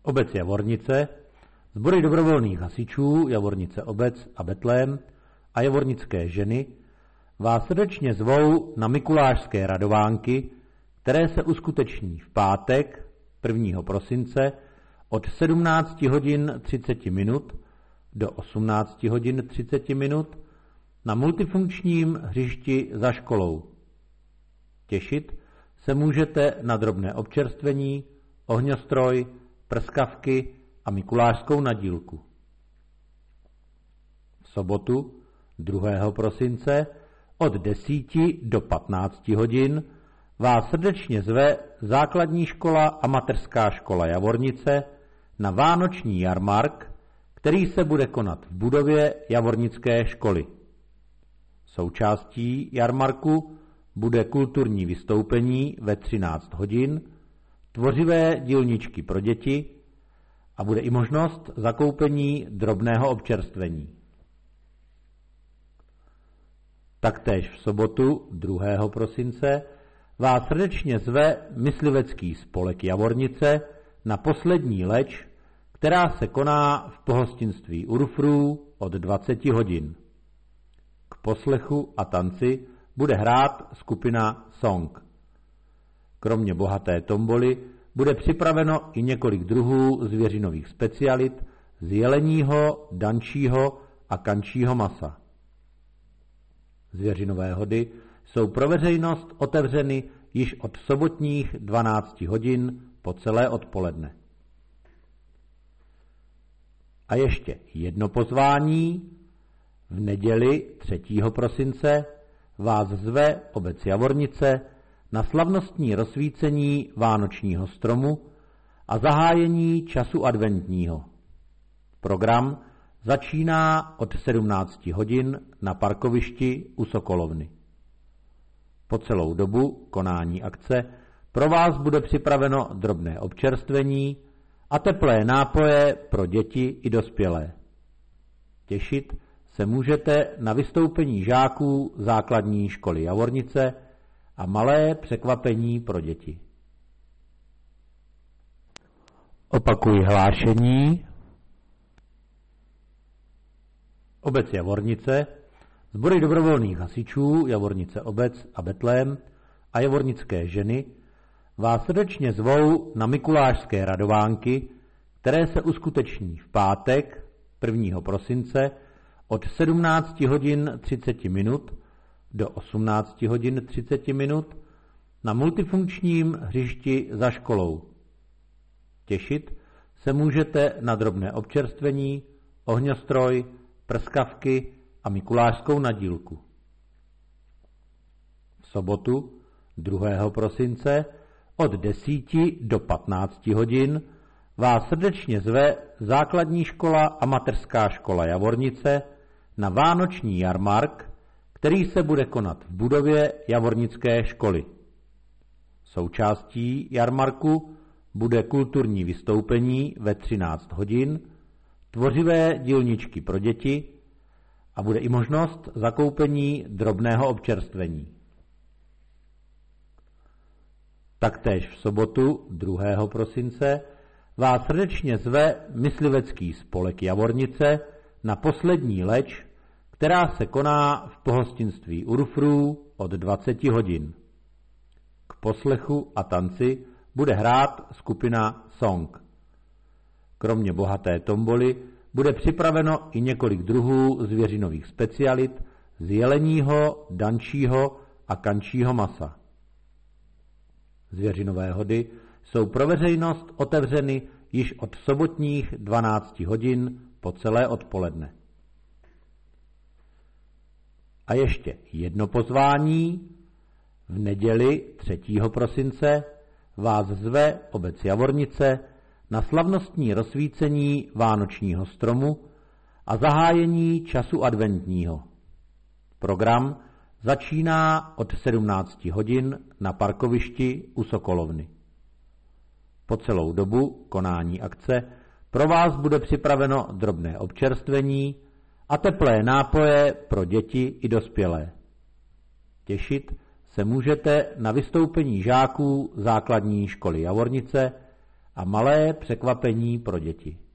Obec Javornice, sbory dobrovolných hasičů Javornice obec a Betlém a javornické ženy vás srdečně zvou na mikulášské radovánky, které se uskuteční v pátek 1. prosince od 17 hodin 30 minut do 18 hodin 30 minut na multifunkčním hřišti za školou. Těšit se můžete na drobné občerstvení, ohňostroj, prskavky a mikulášskou nadílku. V sobotu 2. prosince od 10 do 15 hodin vás srdečně zve Základní škola a mateřská škola Javornice na vánoční jarmark, který se bude konat v budově Javornické školy. Součástí jarmarku bude kulturní vystoupení ve 13 hodin, tvořivé dílničky pro děti a bude i možnost zakoupení drobného občerstvení. Taktéž v sobotu 2. prosince vás srdečně zve myslivecký spolek Javornice na poslední leč, která se koná v pohostinství Urfrů od 20 hodin. K poslechu a tanci bude hrát skupina Song. Kromě bohaté tomboly bude připraveno i několik druhů zvěřinových specialit z jeleního, dančího a kančího masa. Zvěřinové hody jsou pro veřejnost otevřeny již od sobotních 12 hodin po celé odpoledne. A ještě jedno pozvání. V neděli 3. prosince vás zve obec Javornice na slavnostní rozsvícení vánočního stromu a zahájení času adventního. Program začíná od 17 hodin na parkovišti u Sokolovny. Po celou dobu konání akce pro vás bude připraveno drobné občerstvení a teplé nápoje pro děti i dospělé. Těšit se můžete na vystoupení žáků Základní školy Javornice a malé překvapení pro děti. Opakuji hlášení. Obec Javornice, sbory dobrovolných hasičů Javornice obec a Betlém a javornické ženy vás srdečně zvou na mikulášské radovánky, které se uskuteční v pátek 1. prosince od 17 hodin 30 minut do 18 hodin 30 minut na multifunkčním hřišti za školou. Těšit se můžete na drobné občerstvení, ohňostroj, prskavky a mikulášskou nadílku. V sobotu 2. prosince od 10 do 15 hodin vás srdečně zve Základní škola a mateřská škola Javornice na vánoční jarmark, který se bude konat v budově Javornické školy. Součástí jarmarku bude kulturní vystoupení ve 13 hodin, tvořivé dílničky pro děti a bude i možnost zakoupení drobného občerstvení. Taktéž v sobotu 2. prosince vás srdečně zve myslivecký spolek Javornice na poslední leč, která se koná v pohostinství Urfrů od 20 hodin. K poslechu a tanci bude hrát skupina Song. Kromě bohaté tomboly bude připraveno i několik druhů zvěřinových specialit z jeleního, dančího a kančího masa. Zvěřinové hody jsou pro veřejnost otevřeny již od sobotních 12 hodin po celé odpoledne. A ještě jedno pozvání. V neděli 3. prosince vás zve obec Javornice na slavnostní rozsvícení vánočního stromu a zahájení času adventního. Program začíná od 17 hodin na parkovišti u Sokolovny. Po celou dobu konání akce pro vás bude připraveno drobné občerstvení a teplé nápoje pro děti i dospělé. Těšit se můžete na vystoupení žáků Základní školy Javornice a malé překvapení pro děti.